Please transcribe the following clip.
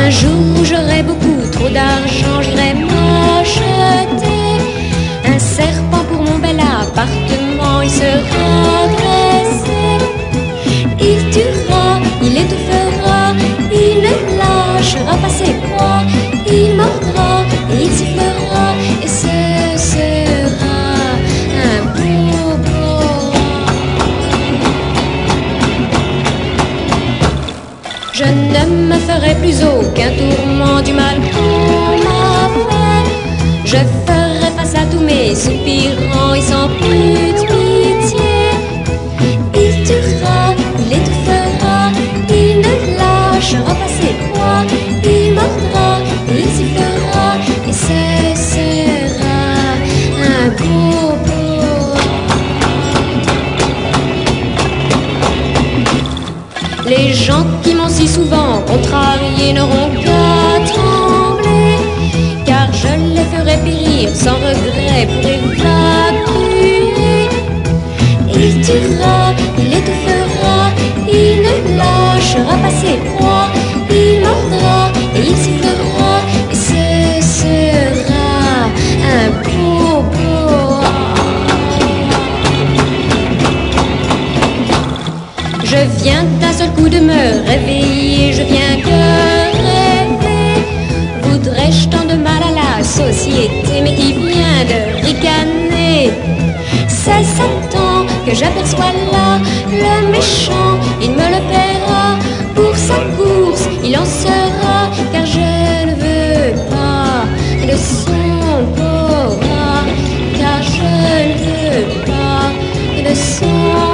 Un jour où j'aurai beaucoup trop d'argent, j'irai m'acheter un serpent pour mon bel appartement. Il sera dressé, il tuera, il étouffera, il ne lâchera pas ses proies, il mordra et il sifflera, et ce sera un beau boa. Je ne me ferai plus aucun tourment du mal qu'on m'a fait. Je ferai face à tous mes soupirants et sans plus de pitié. Il tuera, il étouffera, il ne lâchera pas ses proies, il mordra et il sifflera, et ce sera un beau boa. Les gens qui m'ont si souvent contrarié n'auront qu'à trembler, car je les ferai périr sans regret pour évacuer. Il tuera, il étouffera, il ne lâchera pas ses proies, il mordra et il sifflera, et ce sera un beau boa. Je viens d'un seul coup de me réveiller, je viens que rêver. Voudrais-je tant de mal à la société, mais qui vient de ricaner? C'est Satan que j'aperçois là, le méchant, il me le paiera. Pour sa course, il en sera, car je ne veux pas de son boa, car je ne veux pas de son